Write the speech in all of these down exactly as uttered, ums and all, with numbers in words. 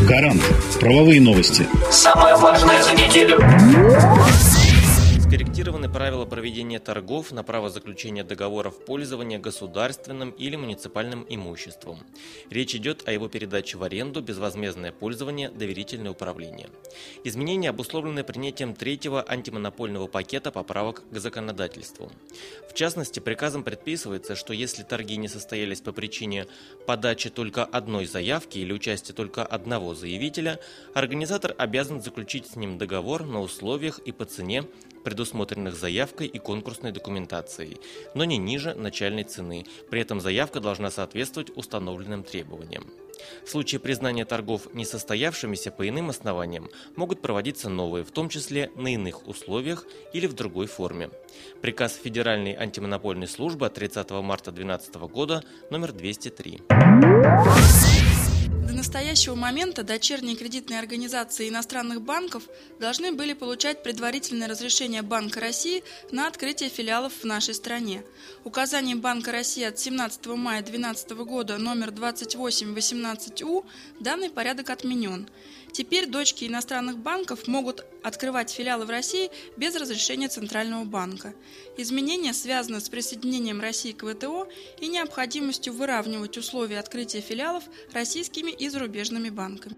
Гарант. Правовые новости. Самое важное за неделю. Скорректированы правила проведения торгов на право заключения договоров пользования государственным или муниципальным имуществом. Речь идет о его передаче в аренду, безвозмездное пользование, доверительное управление. Изменения обусловлены принятием третьего антимонопольного пакета поправок к законодательству. В частности, приказом предписывается, что если торги не состоялись по причине подачи только одной заявки или участия только одного заявителя, организатор обязан заключить с ним договор на условиях и по цене, предусмотренных заявкой и конкурсной документацией, но не ниже начальной цены. При этом заявка должна соответствовать установленным требованиям. В случае признания торгов несостоявшимися по иным основаниям могут проводиться новые, в том числе на иных условиях или в другой форме. Приказ Федеральной антимонопольной службы от тридцатого марта две тысячи двенадцатого года номер двести три. До настоящего момента дочерние кредитные организации иностранных банков должны были получать предварительное разрешение Банка России на открытие филиалов в нашей стране. Указанием Банка России от семнадцатого мая две тысячи двенадцатого года номер двадцать восемь восемнадцать У данный порядок отменен. Теперь дочки иностранных банков могут открывать филиалы в России без разрешения Центрального банка. Изменения связаны с присоединением России к вэ тэ о и необходимостью выравнивать условия открытия филиалов российскими и зарубежными банками.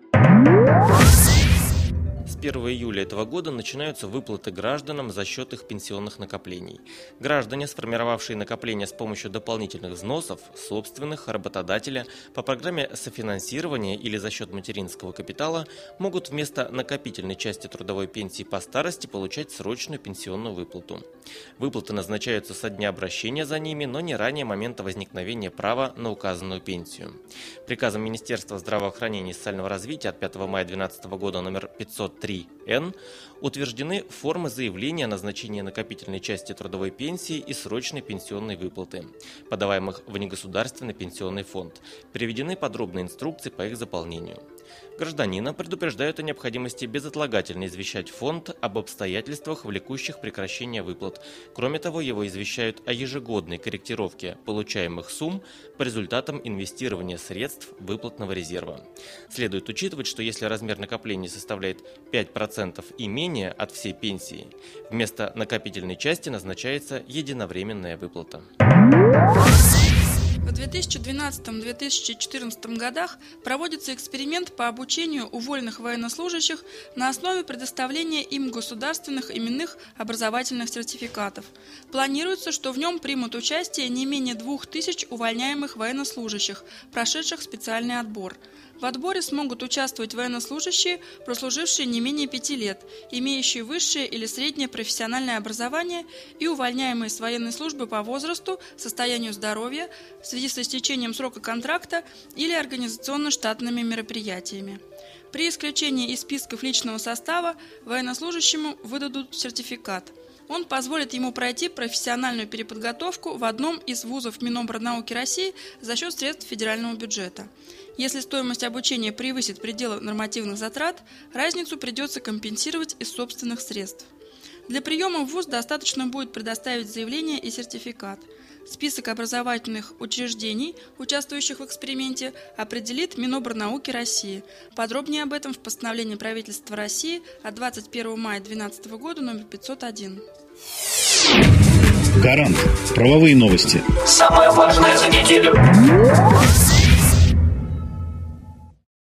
С первого июля этого года начинаются выплаты гражданам за счет их пенсионных накоплений. Граждане, сформировавшие накопления с помощью дополнительных взносов, собственных, работодателя, по программе софинансирования или за счет материнского капитала, могут вместо накопительной части трудовой пенсии по старости получать срочную пенсионную выплату. Выплаты назначаются со дня обращения за ними, но не ранее момента возникновения права на указанную пенсию. Приказом Министерства здравоохранения и социального развития от пятого мая две тысячи двенадцатого года номер пятьсот три Н утверждены формы заявления о назначении накопительной части трудовой пенсии и срочной пенсионной выплаты, подаваемых в негосударственный пенсионный фонд. Приведены подробные инструкции по их заполнению. Гражданина предупреждают о необходимости безотлагательно извещать фонд об обстоятельствах, влекущих прекращение выплат. Кроме того, его извещают о ежегодной корректировке получаемых сумм по результатам инвестирования средств выплатного резерва. Следует учитывать, что если размер накоплений составляет пять процентов и менее от всей пенсии, вместо накопительной части назначается единовременная выплата. В две тысячи двенадцатом — две тысячи четырнадцатом годах проводится эксперимент по обучению уволенных военнослужащих на основе предоставления им государственных именных образовательных сертификатов. Планируется, что в нем примут участие не менее двух тысяч увольняемых военнослужащих, прошедших специальный отбор. В отборе смогут участвовать военнослужащие, прослужившие не менее пяти лет, имеющие высшее или среднее профессиональное образование и увольняемые с военной службы по возрасту, состоянию здоровья, в связи с истечением срока контракта или организационно-штатными мероприятиями. При исключении из списков личного состава военнослужащему выдадут сертификат. Он позволит ему пройти профессиональную переподготовку в одном из вузов Минобрнауки России за счет средств федерального бюджета. Если стоимость обучения превысит пределы нормативных затрат, разницу придется компенсировать из собственных средств. Для приема в вуз достаточно будет предоставить заявление и сертификат. Список образовательных учреждений, участвующих в эксперименте, определит Минобрнауки России. Подробнее об этом в постановлении правительства России от двадцать первого мая две тысячи двенадцатого года номер пятьсот один. Гарант. Правовые новости. Самое важное за неделю.